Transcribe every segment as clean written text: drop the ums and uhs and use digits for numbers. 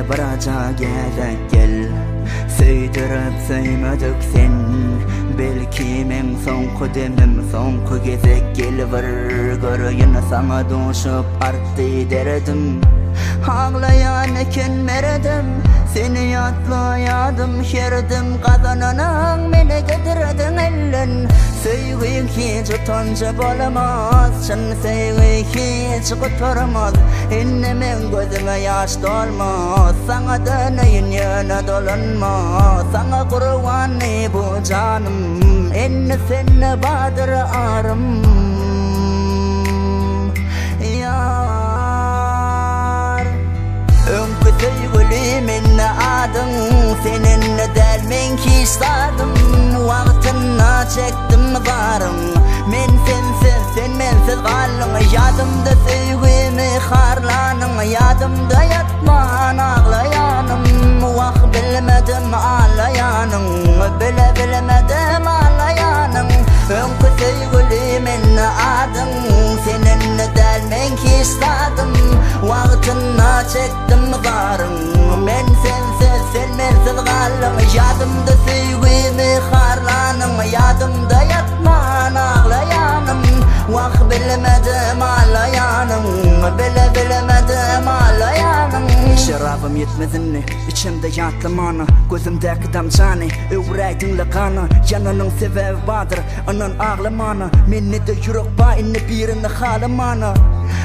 baraca gerek gel. Söydürüp söymedik sen, belki men sonku demem sonku gezek gelir. Görüyün sana doşup arttı derdim, ağlayan eken meredim. Seni yatlayadım şerdim, kazananın meni getirdin ellen. Sevgi hiç utanca bolamaz, çın sevgi hiç kurtarmaz. Ennemin gözüme yaş dolmaz, sana döneyim yana dolanmaz. Sana kurbanı bu canım, enne seni badır arım. Yar önkü sevgilimin adın, seninle dermen ki istadım. Vaktına çektim varım, men sensiz sen mensiz kalın. Yadımda sevgimi harlanın, yadımda yatman ağlayanım. Vah bilmedim ağlayanım, bilemedim ağlayanım. Önkü sevgilimin adın, seninle dermen ki istadım. Vaktına çektim varım, men sensiz sen mensiz kalın. Yadımda sevgimi harlanım, yadımda yatman ağlayanım. Vah bilmedim ağlayanım, bilemedim ağlayanım. Şarabım yetmedin, içimde yatlamana, gözümdeki damcani, öğreydinle kana. Yanının sebebi vardır, anan ağlamana. Meni de yürek bayını birini halamana.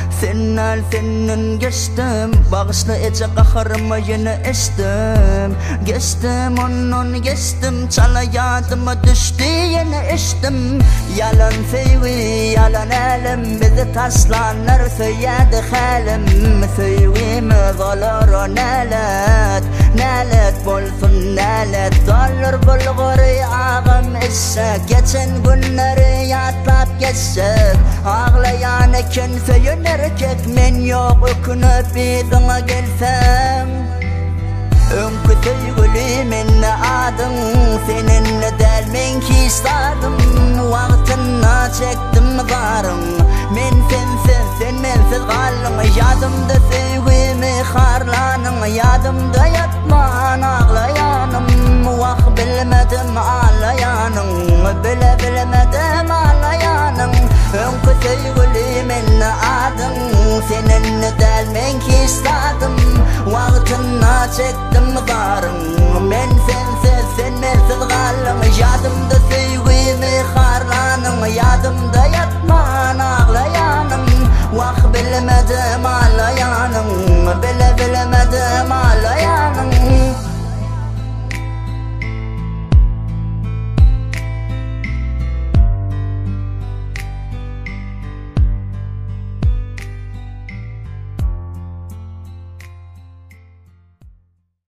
Senin geçtim, bağışla ece kaharıma yine eştim. Geçtim onun geçtim, çalayadıma düştü yine eştim. Yalan sevgi, yalan elim, bizi taşlanır söyledi halim. Sevgimiz olur nelet, nelet bolsun nelet. Dolur bulguri ağım eşek, geçen günleri yatlap geçecek. Ağlayan eken söyün erkek, men yok ökünüp idına gelsem. Önkü sevgilimin adın, seninle dermen ki istadım. Vaktına çektim varım, men sensiz sen mensiz kalın. Yadımda sevgimi harlanın, yadımda yatman ağlayanım. Vah bilmedim ağlayanım, bilemedim ağlayanım. Önkü sevgilimin adın, seninle dermen ki istadım. Vaktına çektim varım,